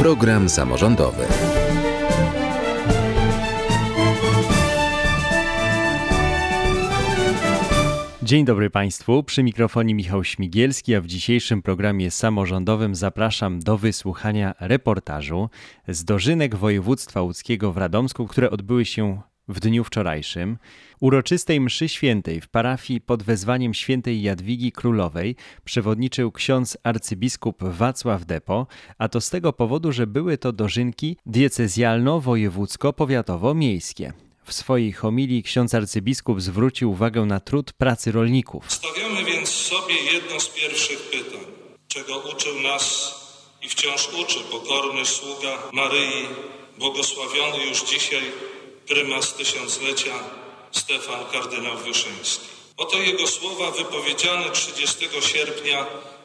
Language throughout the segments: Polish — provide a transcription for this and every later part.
Program samorządowy. Dzień dobry Państwu, przy mikrofonie Michał Śmigielski, a w dzisiejszym programie samorządowym zapraszam do wysłuchania reportażu z dożynek województwa łódzkiego w Radomsku, które odbyły się w dniu wczorajszym. Uroczystej mszy świętej w parafii pod wezwaniem świętej Jadwigi Królowej przewodniczył ksiądz arcybiskup Wacław Depo, a to z tego powodu, że były to dożynki diecezjalno-wojewódzko-powiatowo-miejskie. W swojej homilii ksiądz arcybiskup zwrócił uwagę na trud pracy rolników. Stawiamy więc sobie jedno z pierwszych pytań, czego uczył nas i wciąż uczy pokorny sługa Maryi, błogosławiony już dzisiaj prymas tysiąclecia Stefan kardynał Wyszyński. Oto jego słowa wypowiedziane 30 sierpnia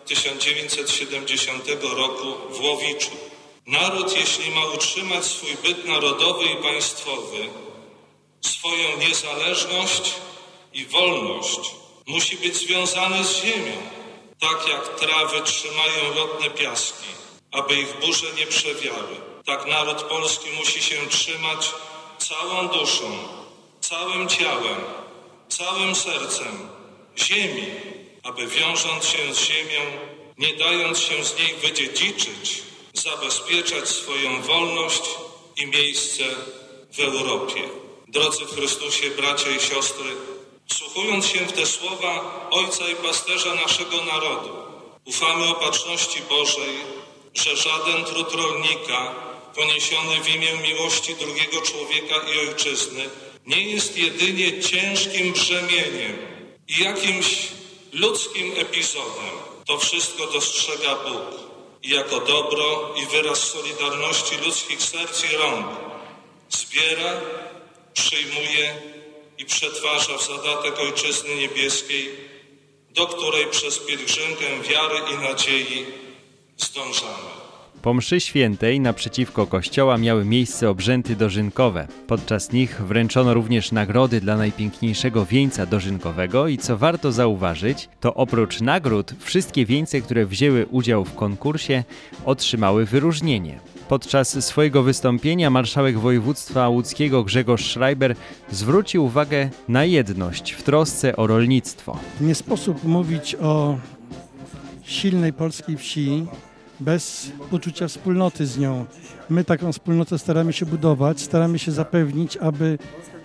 1970 roku w Łowiczu. Naród, jeśli ma utrzymać swój byt narodowy i państwowy, swoją niezależność i wolność, musi być związany z ziemią, tak jak trawy trzymają lotne piaski, aby ich burze nie przewiały. Tak naród polski musi się trzymać całą duszą, całym ciałem, całym sercem ziemi, aby wiążąc się z ziemią, nie dając się z niej wydziedziczyć, zabezpieczać swoją wolność i miejsce w Europie. Drodzy w Chrystusie, bracia i siostry, wsłuchując się w te słowa Ojca i Pasterza naszego narodu, ufamy opatrzności Bożej, że żaden trud rolnika poniesiony w imię miłości drugiego człowieka i ojczyzny nie jest jedynie ciężkim brzemieniem i jakimś ludzkim epizodem. To wszystko dostrzega Bóg i jako dobro i wyraz solidarności ludzkich serc i rąk zbiera, przyjmuje i przetwarza w zadatek Ojczyzny Niebieskiej, do której przez pielgrzymkę wiary i nadziei zdążamy. Po mszy świętej naprzeciwko kościoła miały miejsce obrzędy dożynkowe. Podczas nich wręczono również nagrody dla najpiękniejszego wieńca dożynkowego i co warto zauważyć, to oprócz nagród wszystkie wieńce, które wzięły udział w konkursie, otrzymały wyróżnienie. Podczas swojego wystąpienia marszałek województwa łódzkiego Grzegorz Schreiber zwrócił uwagę na jedność w trosce o rolnictwo. Nie sposób mówić o silnej polskiej wsi bez poczucia wspólnoty z nią. My taką wspólnotę staramy się budować, staramy się zapewnić, aby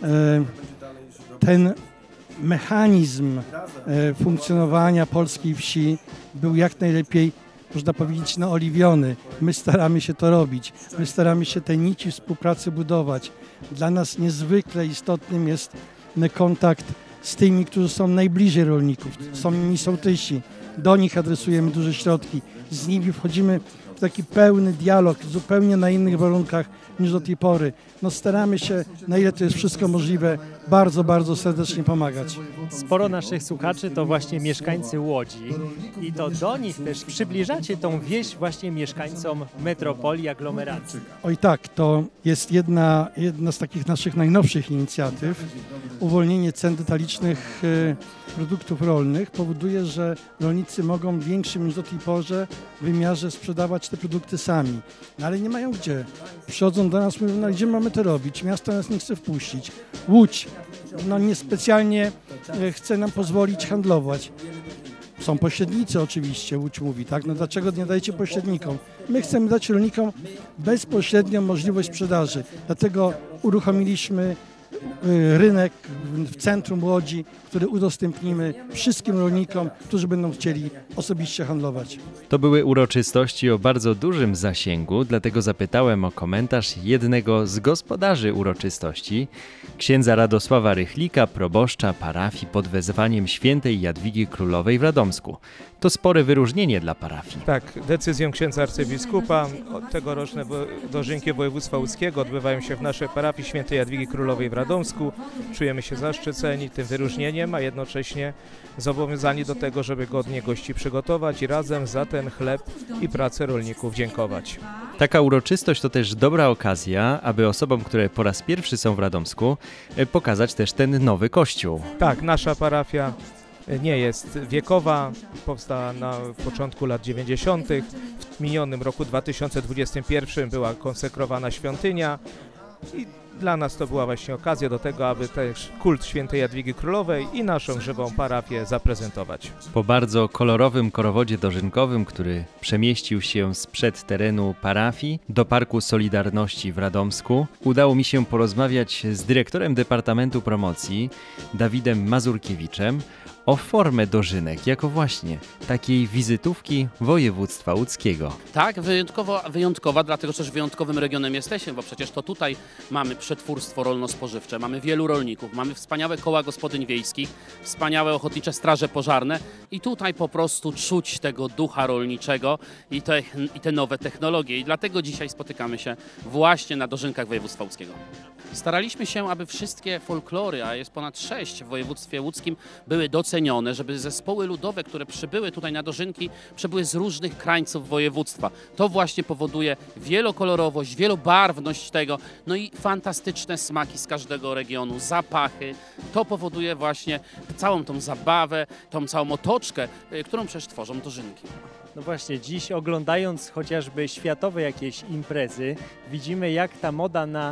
ten mechanizm funkcjonowania polskiej wsi był jak najlepiej, można powiedzieć, naoliwiony. My staramy się to robić. My staramy się te nici współpracy budować. Dla nas niezwykle istotnym jest kontakt z tymi, którzy są najbliżej rolników. Są nimi sołtysi. Do nich adresujemy duże środki. Z nimi wchodzimy w taki pełny dialog, zupełnie na innych warunkach niż do tej pory. Staramy się, na ile to jest wszystko możliwe, bardzo, bardzo serdecznie pomagać. Sporo naszych słuchaczy to właśnie mieszkańcy Łodzi i to do nich też przybliżacie tą wieś właśnie mieszkańcom metropolii, aglomeracji. Oj tak, to jest jedna z takich naszych najnowszych inicjatyw. Uwolnienie cen detalicznych produktów rolnych powoduje, że rolnicy mogą w większym niż do tej pory wymiarze sprzedawać te produkty sami. Ale nie mają gdzie. Przychodzą do nas, mówią, gdzie mamy to robić? Miasto nas nie chce wpuścić. Łódź niespecjalnie chce nam pozwolić handlować. Są pośrednicy oczywiście, Łódź mówi, tak? Dlaczego nie dajecie pośrednikom? My chcemy dać rolnikom bezpośrednią możliwość sprzedaży. Dlatego uruchomiliśmy rynek w centrum Łodzi, który udostępnimy wszystkim rolnikom, którzy będą chcieli osobiście handlować. To były uroczystości o bardzo dużym zasięgu, dlatego zapytałem o komentarz jednego z gospodarzy uroczystości, księdza Radosława Rychlika, proboszcza parafii pod wezwaniem świętej Jadwigi Królowej w Radomsku. To spore wyróżnienie dla parafii. Tak, decyzją księdza arcybiskupa tegoroczne dożynki województwa łódzkiego odbywają się w naszej parafii świętej Jadwigi Królowej w Radomsku. Czujemy się zaszczyceni tym wyróżnieniem, a jednocześnie zobowiązani do tego, żeby godnie gości przygotować i razem za ten chleb i pracę rolników dziękować. Taka uroczystość to też dobra okazja, aby osobom, które po raz pierwszy są w Radomsku, pokazać też ten nowy kościół. Tak, nasza parafia nie jest wiekowa, powstała na początku lat 90. W minionym roku 2021 była konsekrowana świątynia i dla nas to była właśnie okazja do tego, aby też kult świętej Jadwigi Królowej i naszą żywą parafię zaprezentować. Po bardzo kolorowym korowodzie dożynkowym, który przemieścił się sprzed terenu parafii do Parku Solidarności w Radomsku, udało mi się porozmawiać z dyrektorem Departamentu Promocji, Dawidem Mazurkiewiczem, o formę dożynek, jako właśnie takiej wizytówki województwa łódzkiego. Tak, wyjątkowa, dlatego też wyjątkowym regionem jesteśmy, bo przecież to tutaj mamy przetwórstwo rolno-spożywcze, mamy wielu rolników, mamy wspaniałe koła gospodyń wiejskich, wspaniałe ochotnicze straże pożarne i tutaj po prostu czuć tego ducha rolniczego i te nowe technologie. I dlatego dzisiaj spotykamy się właśnie na dożynkach województwa łódzkiego. Staraliśmy się, aby wszystkie folklory, a jest ponad 6 w województwie łódzkim, były docenione, żeby zespoły ludowe, które przybyły tutaj na dożynki, przybyły z różnych krańców województwa. To właśnie powoduje wielokolorowość, wielobarwność tego, no i fantastyczne smaki z każdego regionu, zapachy. To powoduje właśnie całą tą zabawę, tą całą otoczkę, którą przecież tworzą dożynki. No właśnie, dziś oglądając chociażby światowe jakieś imprezy, widzimy jak ta moda na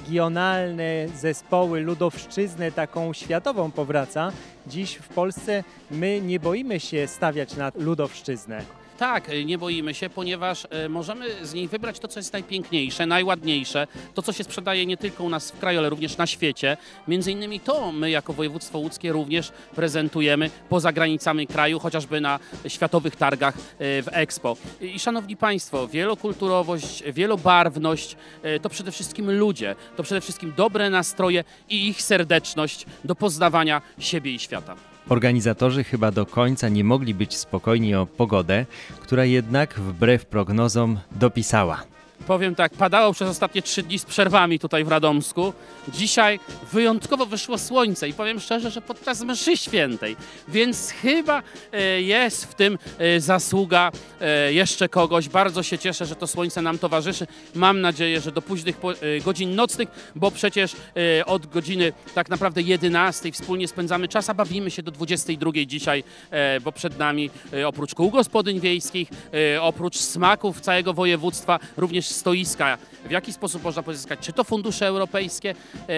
regionalne zespoły, ludowszczyznę taką światową powraca. Dziś w Polsce my nie boimy się stawiać na ludowszczyznę. Tak, nie boimy się, ponieważ możemy z niej wybrać to, co jest najpiękniejsze, najładniejsze, to, co się sprzedaje nie tylko u nas w kraju, ale również na świecie. Między innymi to my jako województwo łódzkie również prezentujemy poza granicami kraju, chociażby na światowych targach w Expo. I szanowni Państwo, wielokulturowość, wielobarwność to przede wszystkim ludzie, to przede wszystkim dobre nastroje i ich serdeczność do poznawania siebie i świata. Organizatorzy chyba do końca nie mogli być spokojni o pogodę, która jednak wbrew prognozom dopisała. Powiem tak, padało przez ostatnie 3 dni z przerwami tutaj w Radomsku. Dzisiaj wyjątkowo wyszło słońce i powiem szczerze, że podczas mszy świętej, więc chyba jest w tym zasługa jeszcze kogoś. Bardzo się cieszę, że to słońce nam towarzyszy. Mam nadzieję, że do późnych godzin nocnych, bo przecież od godziny tak naprawdę 11 wspólnie spędzamy czas, a bawimy się do 22 dzisiaj, bo przed nami oprócz kół gospodyń wiejskich, oprócz smaków całego województwa, również stoiska. W jaki sposób można pozyskać, czy to fundusze europejskie,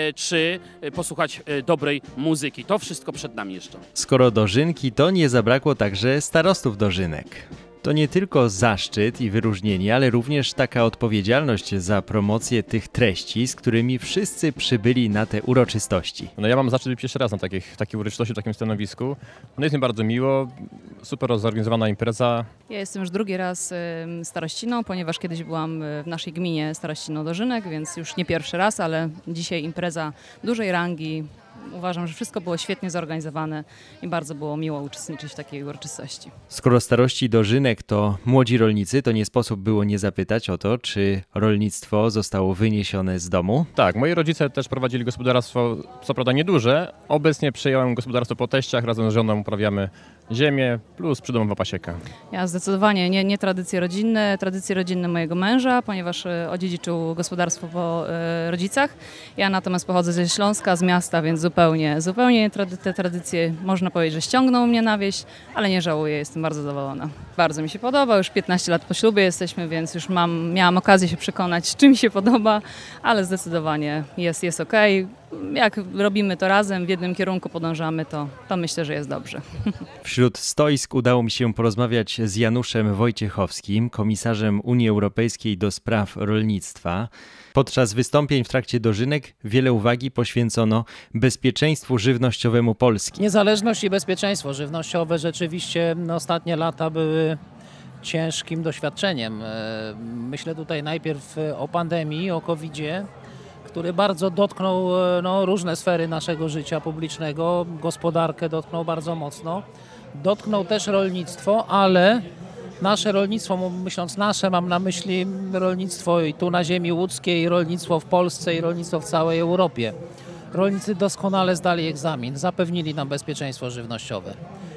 czy posłuchać dobrej muzyki. To wszystko przed nami jeszcze. Skoro dożynki, to nie zabrakło także starostów dożynek. To nie tylko zaszczyt i wyróżnienie, ale również taka odpowiedzialność za promocję tych treści, z którymi wszyscy przybyli na te uroczystości. No ja mam zaszczyt być pierwszy raz na takiej uroczystości, w takim stanowisku. No jest mi bardzo miło, super zorganizowana impreza. Ja jestem już drugi raz starościną, ponieważ kiedyś byłam w naszej gminie starościną dożynek, więc już nie pierwszy raz, ale dzisiaj impreza dużej rangi. Uważam, że wszystko było świetnie zorganizowane i bardzo było miło uczestniczyć w takiej uroczystości. Skoro starości dożynek to młodzi rolnicy, to nie sposób było nie zapytać o to, czy rolnictwo zostało wyniesione z domu. Tak, moi rodzice też prowadzili gospodarstwo, co prawda nieduże. Obecnie przejąłem gospodarstwo po teściach, razem z żoną uprawiamy ziemię plus przydomowa pasieka. Ja zdecydowanie nie tradycje rodzinne mojego męża, ponieważ odziedziczył gospodarstwo po rodzicach. Ja natomiast pochodzę ze Śląska, z miasta, więc zupełnie te tradycje, można powiedzieć, że ściągnął mnie na wieś, ale nie żałuję, jestem bardzo zadowolona. Bardzo mi się podoba, już 15 lat po ślubie jesteśmy, więc już miałam okazję się przekonać, czy mi się podoba, ale zdecydowanie jest okej. Jak robimy to razem, w jednym kierunku podążamy, to myślę, że jest dobrze. Wśród stoisk udało mi się porozmawiać z Januszem Wojciechowskim, komisarzem Unii Europejskiej do spraw rolnictwa. Podczas wystąpień w trakcie dożynek wiele uwagi poświęcono bezpieczeństwu żywnościowemu Polski. Niezależność i bezpieczeństwo żywnościowe rzeczywiście ostatnie lata były ciężkim doświadczeniem. Myślę tutaj najpierw o pandemii, o COVID-zie, który bardzo dotknął różne sfery naszego życia publicznego, gospodarkę dotknął bardzo mocno. Dotknął też rolnictwo, ale nasze rolnictwo, myśląc nasze, mam na myśli rolnictwo i tu na ziemi łódzkiej, rolnictwo w Polsce i rolnictwo w całej Europie. Rolnicy doskonale zdali egzamin, zapewnili nam bezpieczeństwo żywnościowe.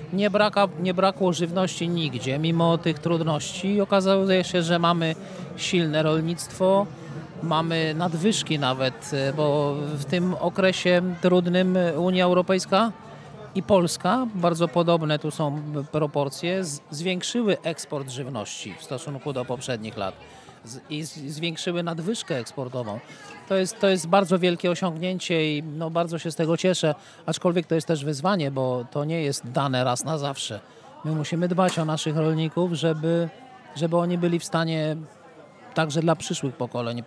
Nie brakło żywności nigdzie, mimo tych trudności. Okazuje się, że mamy silne rolnictwo, mamy nadwyżki nawet, bo w tym okresie trudnym Unia Europejska i Polska, bardzo podobne tu są proporcje, zwiększyły eksport żywności w stosunku do poprzednich lat i zwiększyły nadwyżkę eksportową. To jest bardzo wielkie osiągnięcie i no, bardzo się z tego cieszę, aczkolwiek to jest też wyzwanie, bo to nie jest dane raz na zawsze. My musimy dbać o naszych rolników, żeby oni byli w stanie także dla przyszłych pokoleń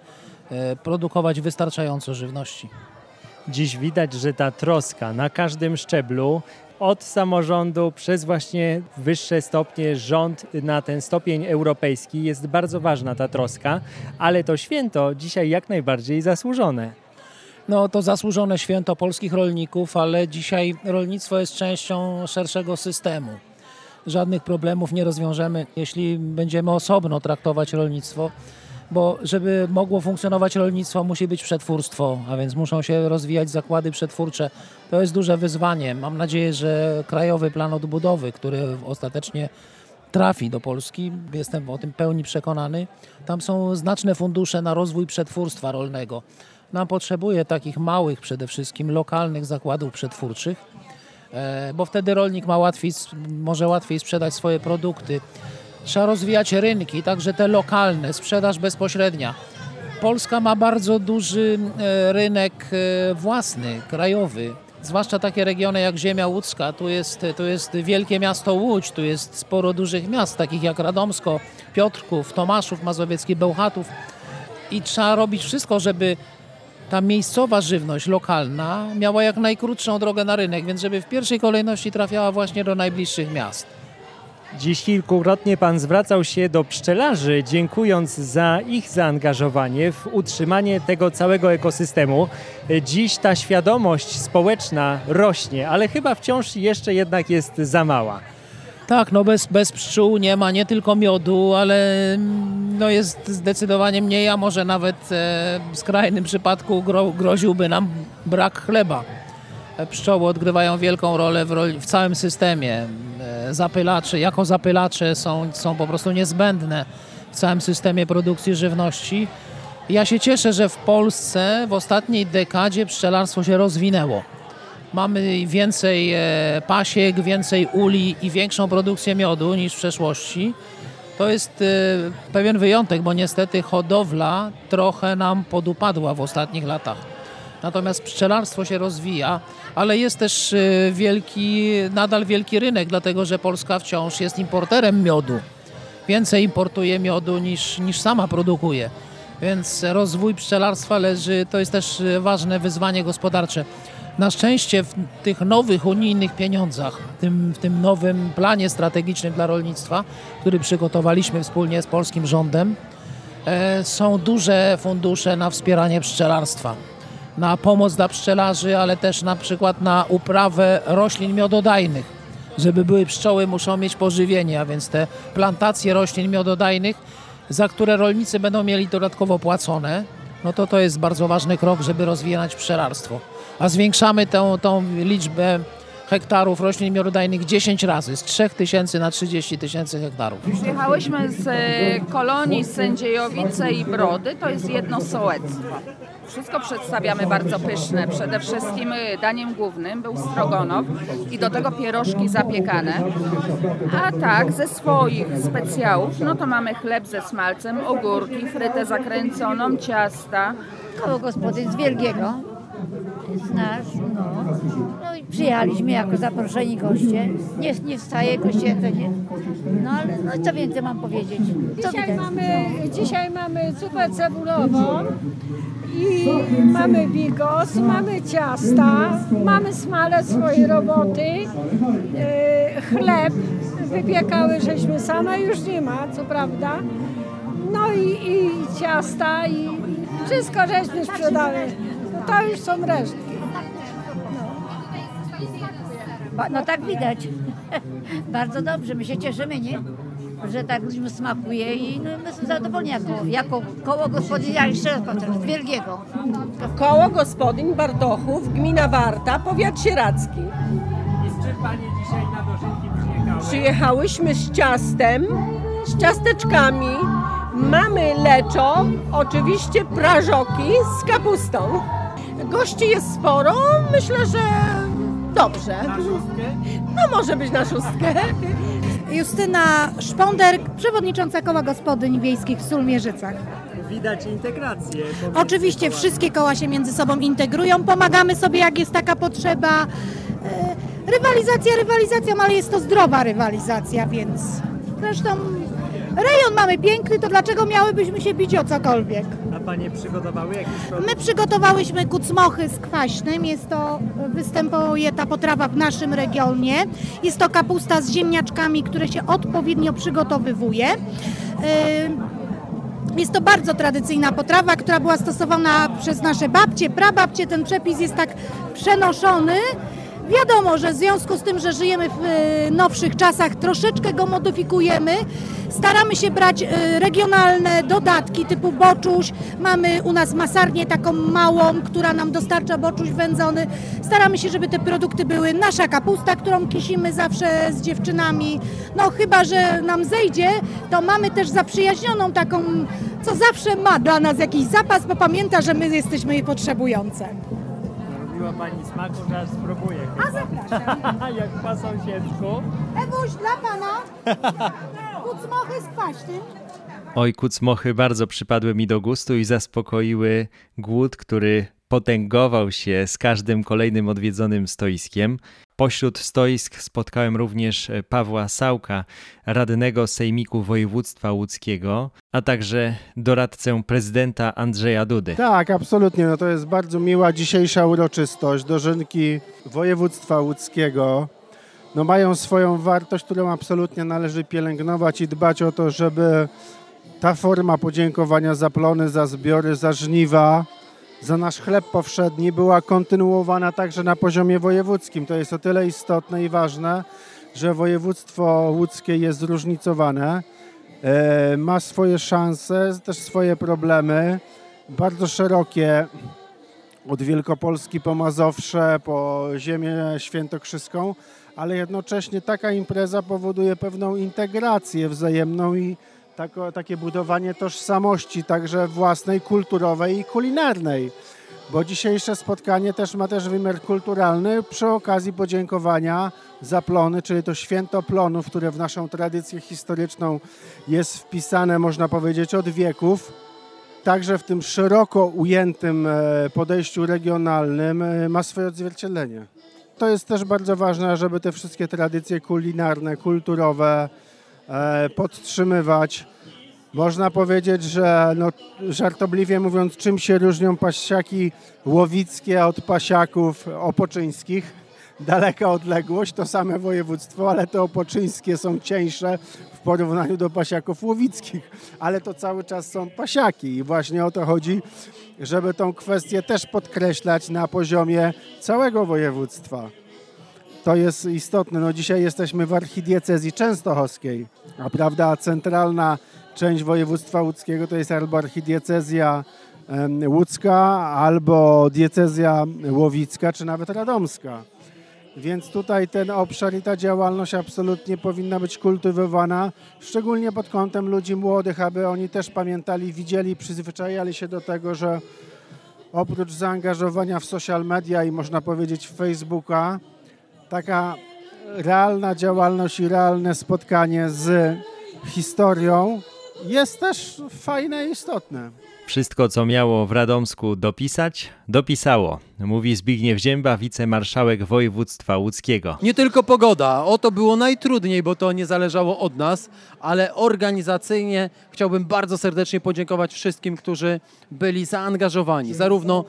produkować wystarczająco żywności. Dziś widać, że ta troska na każdym szczeblu, od samorządu przez właśnie wyższe stopnie, rząd na ten stopień europejski, jest bardzo ważna ta troska, ale to święto dzisiaj jak najbardziej zasłużone. No to zasłużone święto polskich rolników, ale dzisiaj rolnictwo jest częścią szerszego systemu. Żadnych problemów nie rozwiążemy, jeśli będziemy osobno traktować rolnictwo, bo żeby mogło funkcjonować rolnictwo, musi być przetwórstwo, a więc muszą się rozwijać zakłady przetwórcze. To jest duże wyzwanie. Mam nadzieję, że Krajowy Plan Odbudowy, który ostatecznie trafi do Polski, jestem o tym pełni przekonany, tam są znaczne fundusze na rozwój przetwórstwa rolnego. Nam potrzebuje takich małych, przede wszystkim lokalnych zakładów przetwórczych, bo wtedy rolnik może łatwiej sprzedać swoje produkty. Trzeba rozwijać rynki, także te lokalne, sprzedaż bezpośrednia. Polska ma bardzo duży rynek własny, krajowy, zwłaszcza takie regiony jak ziemia łódzka. Tu jest wielkie miasto Łódź, tu jest sporo dużych miast, takich jak Radomsko, Piotrków, Tomaszów Mazowiecki, Bełchatów. I trzeba robić wszystko, żeby ta miejscowa żywność lokalna miała jak najkrótszą drogę na rynek, więc żeby w pierwszej kolejności trafiała właśnie do najbliższych miast. Dziś kilkukrotnie Pan zwracał się do pszczelarzy, dziękując za ich zaangażowanie w utrzymanie tego całego ekosystemu. Dziś ta świadomość społeczna rośnie, ale chyba wciąż jeszcze jednak jest za mała. Tak, no bez pszczół nie ma nie tylko miodu, ale no jest zdecydowanie mniej, a może nawet w skrajnym przypadku groziłby nam brak chleba. Pszczoły odgrywają wielką rolę w całym systemie. Zapylacze są po prostu niezbędne w całym systemie produkcji żywności. Ja się cieszę, że w Polsce w ostatniej dekadzie pszczelarstwo się rozwinęło. Mamy więcej pasiek, więcej uli i większą produkcję miodu niż w przeszłości. To jest pewien wyjątek, bo niestety hodowla trochę nam podupadła w ostatnich latach. Natomiast pszczelarstwo się rozwija, ale jest też nadal wielki rynek, dlatego że Polska wciąż jest importerem miodu. Więcej importuje miodu niż sama produkuje. Więc rozwój pszczelarstwa to jest też ważne wyzwanie gospodarcze. Na szczęście w tych nowych unijnych pieniądzach, w tym nowym planie strategicznym dla rolnictwa, który przygotowaliśmy wspólnie z polskim rządem, są duże fundusze na wspieranie pszczelarstwa, na pomoc dla pszczelarzy, ale też na przykład na uprawę roślin miododajnych. Żeby były pszczoły, muszą mieć pożywienie, a więc te plantacje roślin miododajnych, za które rolnicy będą mieli dodatkowo płacone, no to jest bardzo ważny krok, żeby rozwijać pszczelarstwo. A zwiększamy tą liczbę hektarów roślin miododajnych 10 razy, z 3000 na 30 000 hektarów. Przyjechałyśmy z kolonii Sędziejowice i Brody, to jest jedno sołectwo. Wszystko przedstawiamy bardzo pyszne. Przede wszystkim daniem głównym był strogonow i do tego pierożki zapiekane. A tak, ze swoich specjałów, no to mamy chleb ze smalcem, ogórki, frytę zakręconą, ciasta. Koło gospodyń z Wielgiego. Z nas, no i przyjechaliśmy jako zaproszeni goście. Nie wstaje goście, to nie. No ale no, co więcej mam powiedzieć? Dzisiaj mamy zupę cebulową i mamy bigos, mamy ciasta, mamy smalec swojej roboty, chleb wypiekały żeśmy same, już nie ma, co prawda. No i ciasta i wszystko żeśmy sprzedały. To już są resztki. No tak widać. Bardzo dobrze, my się cieszymy, nie? Że tak ludziom smakuje i no, my jesteśmy zadowoleni jako koło gospodyń, ja jeszcze raz powtarzam, z Wielgiego. Koło gospodyń Bartochów, gmina Warta, powiat sieradzki. I z czym Panie dzisiaj na dożynki przyjechały? Przyjechałyśmy z ciastem, z ciasteczkami. Mamy leczo, oczywiście prażoki z kapustą. Gości jest sporo, myślę, że Dobrze. No może być na szóstkę. Justyna Szponder, przewodnicząca Koła Gospodyń Wiejskich w Sulmierzycach. Widać integrację. Oczywiście wszystkie koła się między sobą integrują, pomagamy sobie jak jest taka potrzeba. Rywalizacja rywalizacją, ale jest to zdrowa rywalizacja, więc zresztą rejon mamy piękny, to dlaczego miałybyśmy się bić o cokolwiek? A panie przygotowały jakiś produkt? My przygotowałyśmy kucmochy z kwaśnym, występuje ta potrawa w naszym regionie. Jest to kapusta z ziemniaczkami, które się odpowiednio przygotowywuje. Jest to bardzo tradycyjna potrawa, która była stosowana przez nasze babcie, prababcie. Ten przepis jest tak przenoszony. Wiadomo, że w związku z tym, że żyjemy w nowszych czasach, troszeczkę go modyfikujemy. Staramy się brać regionalne dodatki typu boczuś. Mamy u nas masarnię taką małą, która nam dostarcza boczuś wędzony. Staramy się, żeby te produkty były nasza kapusta, którą kisimy zawsze z dziewczynami. No chyba, że nam zejdzie, to mamy też zaprzyjaźnioną taką, co zawsze ma dla nas jakiś zapas, bo pamięta, że my jesteśmy jej potrzebujące. Robiła pani smaku, że aż spróbuję. A zapraszam. Jak po sąsiedzku. Ewuś, dla pana kucmochy z kwaśnym. Oj, kucmochy bardzo przypadły mi do gustu i zaspokoiły głód, który potęgował się z każdym kolejnym odwiedzonym stoiskiem. Pośród stoisk spotkałem również Pawła Sałka, radnego Sejmiku Województwa Łódzkiego, a także doradcę prezydenta Andrzeja Dudy. Tak, absolutnie. No to jest bardzo miła dzisiejsza uroczystość. Dożynki Województwa Łódzkiego mają swoją wartość, którą absolutnie należy pielęgnować i dbać o to, żeby ta forma podziękowania za plony, za zbiory, za żniwa, za nasz chleb powszedni była kontynuowana także na poziomie wojewódzkim. To jest o tyle istotne i ważne, że województwo łódzkie jest zróżnicowane, ma swoje szanse, też swoje problemy, bardzo szerokie, od Wielkopolski po Mazowsze, po ziemię świętokrzyską, ale jednocześnie taka impreza powoduje pewną integrację wzajemną i takie budowanie tożsamości, także własnej, kulturowej i kulinarnej. Bo dzisiejsze spotkanie też ma wymiar kulturalny przy okazji podziękowania za plony, czyli to święto plonów, które w naszą tradycję historyczną jest wpisane, można powiedzieć, od wieków. Także w tym szeroko ujętym podejściu regionalnym ma swoje odzwierciedlenie. To jest też bardzo ważne, żeby te wszystkie tradycje kulinarne, kulturowe podtrzymywać. Można powiedzieć, że żartobliwie mówiąc, czym się różnią pasiaki łowickie od pasiaków opoczyńskich. Daleka odległość, to same województwo, ale te opoczyńskie są cieńsze w porównaniu do pasiaków łowickich. Ale to cały czas są pasiaki i właśnie o to chodzi, żeby tą kwestię też podkreślać na poziomie całego województwa. To jest istotne. Dzisiaj jesteśmy w archidiecezji częstochowskiej, a prawda, centralna część województwa łódzkiego to jest albo archidiecezja łódzka, albo diecezja łowicka, czy nawet radomska. Więc tutaj ten obszar i ta działalność absolutnie powinna być kultywowana, szczególnie pod kątem ludzi młodych, aby oni też pamiętali, widzieli, przyzwyczajali się do tego, że oprócz zaangażowania w social media i można powiedzieć w Facebooka, taka realna działalność i realne spotkanie z historią jest też fajne i istotne. Wszystko, co miało w Radomsku dopisać, dopisało, mówi Zbigniew Zięba, wicemarszałek województwa łódzkiego. Nie tylko pogoda, o to było najtrudniej, bo to nie zależało od nas, ale organizacyjnie chciałbym bardzo serdecznie podziękować wszystkim, którzy byli zaangażowani, zarówno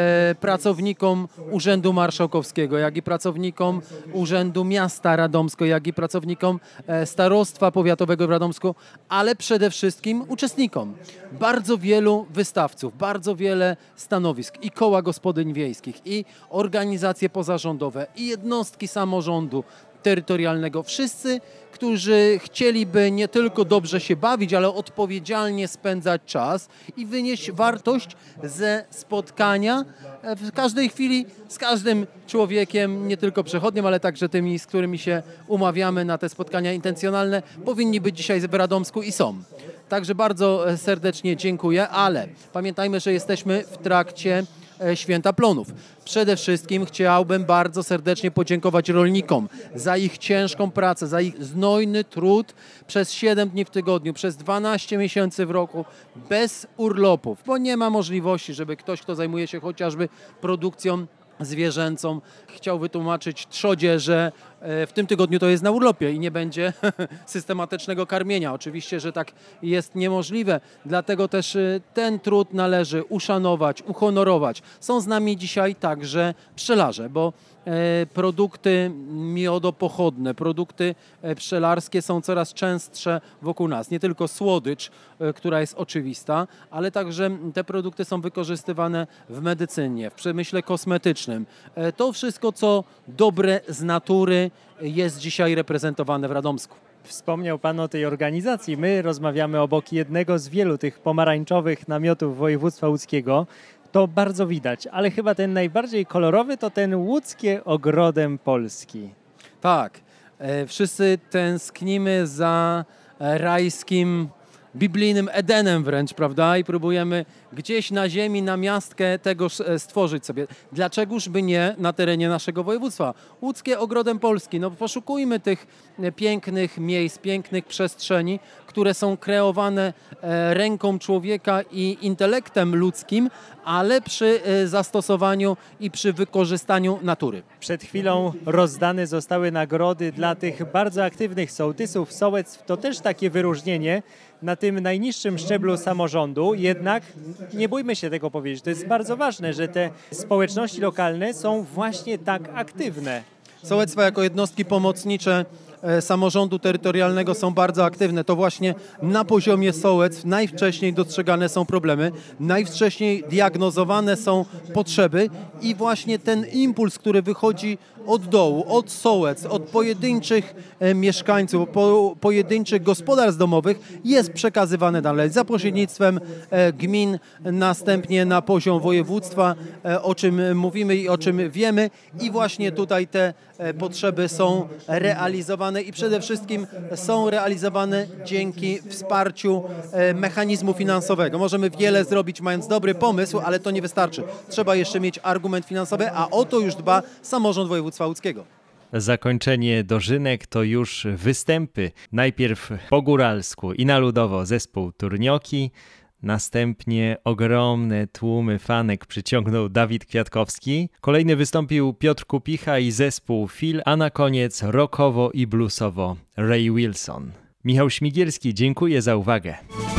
pracownikom Urzędu Marszałkowskiego, jak i pracownikom Urzędu Miasta Radomsko, jak i pracownikom Starostwa Powiatowego w Radomsku, ale przede wszystkim uczestnikom. Bardzo wielu wystawców, bardzo wiele stanowisk i koła gospodyń wiejskich, i organizacje pozarządowe, i jednostki samorządu terytorialnego. Wszyscy, którzy chcieliby nie tylko dobrze się bawić, ale odpowiedzialnie spędzać czas i wynieść wartość ze spotkania w każdej chwili z każdym człowiekiem, nie tylko przechodniem, ale także tymi, z którymi się umawiamy na te spotkania intencjonalne, powinni być dzisiaj w Radomsku i są. Także bardzo serdecznie dziękuję, ale pamiętajmy, że jesteśmy w trakcie Święta Plonów. Przede wszystkim chciałbym bardzo serdecznie podziękować rolnikom za ich ciężką pracę, za ich znojny trud przez 7 dni w tygodniu, przez 12 miesięcy w roku, bez urlopów, bo nie ma możliwości, żeby ktoś, kto zajmuje się chociażby produkcją zwierzęcą, chciał wytłumaczyć trzodzie, że w tym tygodniu to jest na urlopie i nie będzie systematycznego karmienia. Oczywiście, że tak jest niemożliwe, dlatego też ten trud należy uszanować, uhonorować. Są z nami dzisiaj także pszczelarze, bo produkty miodopochodne, produkty pszczelarskie są coraz częstsze wokół nas. Nie tylko słodycz, która jest oczywista, ale także te produkty są wykorzystywane w medycynie, w przemyśle kosmetycznym. To wszystko, co dobre z natury, jest dzisiaj reprezentowane w Radomsku. Wspomniał Pan o tej organizacji. My rozmawiamy obok jednego z wielu tych pomarańczowych namiotów województwa łódzkiego. To bardzo widać, ale chyba ten najbardziej kolorowy to ten łódzkie Ogrodem Polski. Tak, wszyscy tęsknimy za rajskim, biblijnym Edenem wręcz, prawda? I próbujemy gdzieś na ziemi, na miastkę tego stworzyć sobie. Dlaczegoż by nie na terenie naszego województwa? Łódzkie Ogrodem Polski. No poszukujmy tych pięknych miejsc, pięknych przestrzeni, które są kreowane ręką człowieka i intelektem ludzkim, ale przy zastosowaniu i przy wykorzystaniu natury. Przed chwilą rozdane zostały nagrody dla tych bardzo aktywnych sołtysów. Sołectw to też takie wyróżnienie na tym najniższym szczeblu samorządu, jednak nie bójmy się tego powiedzieć. To jest bardzo ważne, że te społeczności lokalne są właśnie tak aktywne. Sołectwa jako jednostki pomocnicze samorządu terytorialnego są bardzo aktywne. To właśnie na poziomie sołectw najwcześniej dostrzegane są problemy, najwcześniej diagnozowane są potrzeby i właśnie ten impuls, który wychodzi od dołu, od sołectw, od pojedynczych mieszkańców, pojedynczych gospodarstw domowych jest przekazywany dalej za pośrednictwem gmin, następnie na poziom województwa, o czym mówimy i o czym wiemy i właśnie tutaj te potrzeby są realizowane i przede wszystkim są realizowane dzięki wsparciu mechanizmu finansowego. Możemy wiele zrobić, mając dobry pomysł, ale to nie wystarczy. Trzeba jeszcze mieć argument finansowy, a o to już dba samorząd województwa łódzkiego. Zakończenie dożynek to już występy. Najpierw po góralsku i na ludowo zespół Turnioki, następnie ogromne tłumy fanek przyciągnął Dawid Kwiatkowski. Kolejny wystąpił Piotr Kupicha i zespół Phil, a na koniec rockowo i bluesowo Ray Wilson. Michał Śmigielski, dziękuję za uwagę.